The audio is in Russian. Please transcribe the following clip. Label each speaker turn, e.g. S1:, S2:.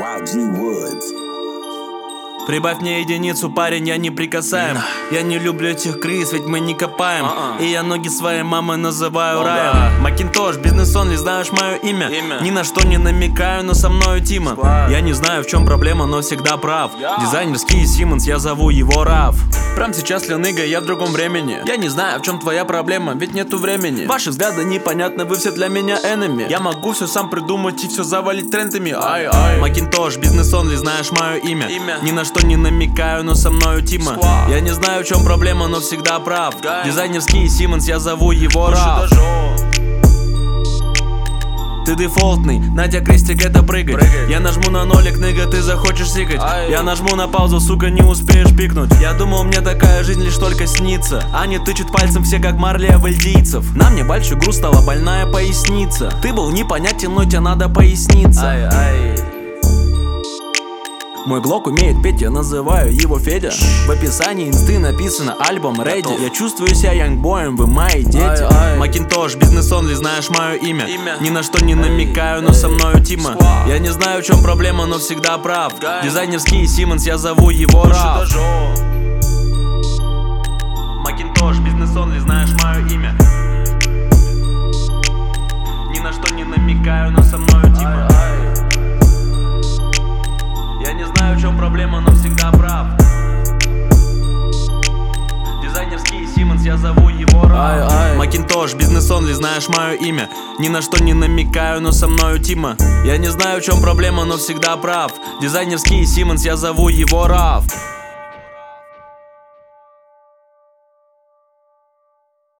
S1: YG Woods.
S2: Прибавь мне единицу, парень, я не прикасаем. Я не люблю этих крыс, ведь мы не копаем. И я ноги своей мамы называю раем. Макинтош, бизнес-онли, знаешь мое имя. Ни на что не намекаю, но со мною Тима. Я не знаю, в чем проблема, но всегда прав. Дизайнерский Симмонс, я зову его Раф. Прям сейчас, Леныга, я в другом времени. Я не знаю, в чем твоя проблема, ведь нету времени. Ваши взгляды непонятны, вы все для меня enemy. Я могу все сам придумать и все завалить трендами. Ай-ай. Макинтош, бизнес-онли, знаешь мое имя. Ни на что не намекаю, но со мною Тима. Я не знаю, в чем проблема, но всегда прав. Дизайнерский Симмонс, я зову его Раф. Ты дефолтный, на тебя крестик, это прыгать. Я нажму на нолик, ныга, ты захочешь сикать. Я нажму на паузу, сука, не успеешь пикнуть. Я думал, мне такая жизнь лишь только снится. Они тычут пальцем все, как Марли вальдийцев. На мне большой груз, стала больная поясница. Ты был непонятен, но тебе надо поясниться. Мой глок умеет петь, я называю его Федя. В описании инсты написано альбом Ready. Я чувствую себя янгбоем, вы мои дети. Макинтош, бизнес-онли, знаешь мое имя. Ни на что не намекаю, но со мною Тима. Я не знаю, в чем проблема, но всегда прав. Дизайнерский Симмонс, я зову его Раф. Макинтош, бизнес-онли, знаешь мое имя. Ни на что не намекаю, но со мною Тима. Я не знаю, в чем проблема, но всегда прав. Дизайнерский Симмонс, я зову его Раф. Макинтош, бизнес-онли, знаешь мое имя. Ни на что не намекаю, но со мною Тима. Я не знаю, в чем проблема, но всегда прав. Дизайнерский Симмонс, я зову его Раф.